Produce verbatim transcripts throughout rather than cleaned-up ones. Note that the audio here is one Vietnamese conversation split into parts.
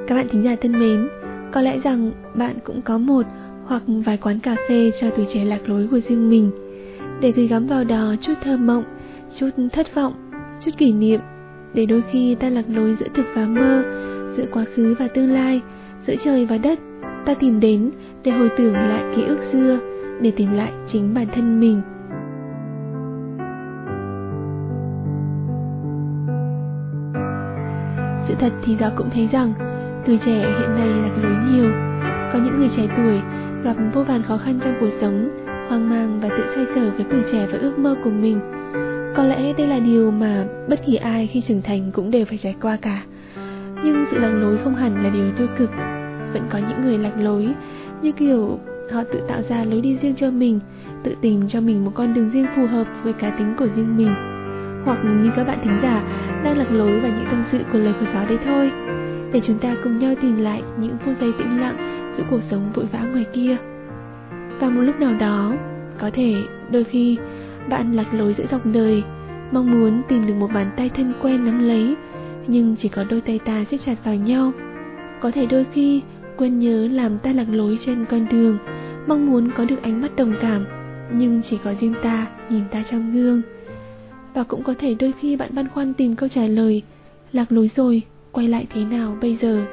Các bạn thính giả thân mến, có lẽ rằng bạn cũng có một hoặc vài quán cà phê cho tuổi trẻ lạc lối của riêng mình, để gửi gắm vào đó chút thơ mộng, chút thất vọng, chút kỷ niệm, để đôi khi ta lạc lối giữa thực và mơ, giữa quá khứ và tương lai, giữa trời và đất. Ta tìm đến để hồi tưởng lại ký ức xưa, để tìm lại chính bản thân mình. Sự thật thì Gió cũng thấy rằng tuổi trẻ hiện nay lạc lối nhiều. Có những người trẻ tuổi gặp vô vàn khó khăn trong cuộc sống, hoang mang và tự xoay sở với tuổi trẻ và ước mơ của mình. Có lẽ đây là điều mà bất kỳ ai khi trưởng thành cũng đều phải trải qua cả. Nhưng sự lạc lối không hẳn là điều tiêu cực. Vẫn có những người lạc lối như kiểu họ tự tạo ra lối đi riêng cho mình, tự tìm cho mình một con đường riêng phù hợp với cá tính của riêng mình. Hoặc như các bạn thính giả đang lạc lối vào những tâm sự của Lời của Gió đấy thôi, để chúng ta cùng nhau tìm lại những phút giây tĩnh lặng giữa cuộc sống vội vã ngoài kia. Và một lúc nào đó, có thể đôi khi bạn lạc lối giữa dòng đời, mong muốn tìm được một bàn tay thân quen nắm lấy, nhưng chỉ có đôi tay ta siết chặt vào nhau. Có thể đôi khi quên nhớ làm ta lạc lối trên con đường, mong muốn có được ánh mắt đồng cảm, nhưng chỉ có riêng ta nhìn ta trong gương. Và cũng có thể đôi khi bạn băn khoăn tìm câu trả lời, lạc lối rồi, quay lại thế nào bây giờ?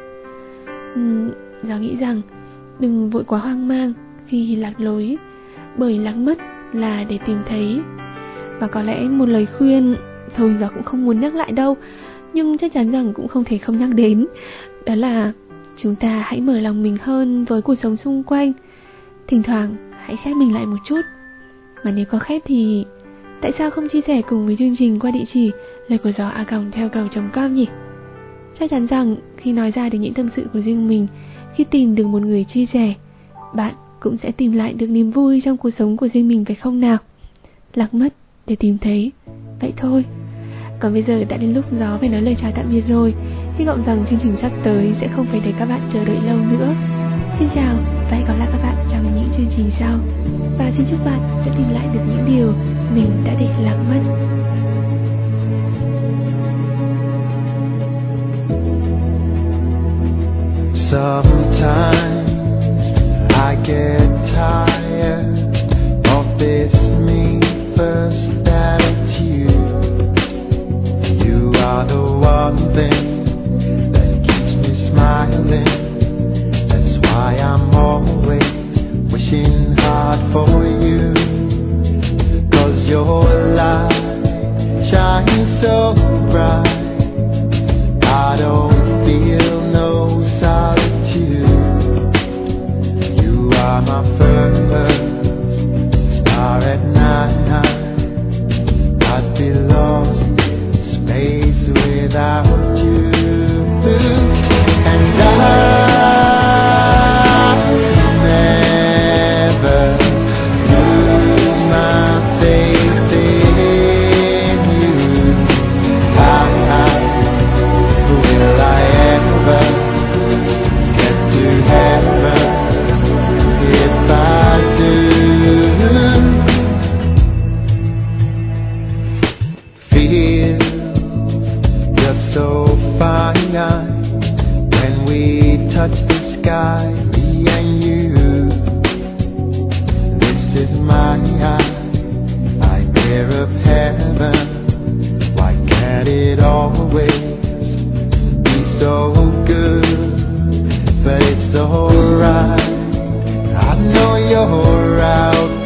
uhm, Gió nghĩ rằng đừng vội quá hoang mang khi lạc lối, bởi lạc mất là để tìm thấy. Và có lẽ một lời khuyên, thôi Gió cũng không muốn nhắc lại đâu, nhưng chắc chắn rằng cũng không thể không nhắc đến, đó là chúng ta hãy mở lòng mình hơn với cuộc sống xung quanh. Thỉnh thoảng hãy khép mình lại một chút. Mà nếu có khép thì tại sao không chia sẻ cùng với chương trình qua địa chỉ lời của gió a còng theo cầu chấm com nhỉ? Chắc chắn rằng khi nói ra được những tâm sự của riêng mình, khi tìm được một người chia sẻ, bạn cũng sẽ tìm lại được niềm vui trong cuộc sống của riêng mình, phải không nào? Lạc mất để tìm thấy, vậy thôi. Còn bây giờ đã đến lúc Gió phải nói lời chào tạm biệt rồi. Hy vọng rằng chương trình sắp tới sẽ không phải để các bạn chờ đợi lâu nữa. Xin chào và hẹn gặp lại các bạn trong những chương trình sau. Và xin chúc bạn sẽ tìm lại được những điều mình đã để lạc mất. Sometimes I get tired of this me first attitude. You are the one thing that keeps me smiling. That's why I'm always wishing hard for you. Cause your light shines so bright, I don't feel no solitude. You are my first star at night. I'd be lost in space without you. And I never lose my faith in you. I, will I ever get to heaven? If I do, feels just so fine when we touch the sky, me and you. This is my idea of heaven. Why can't it always be so good? But it's alright, I know you're out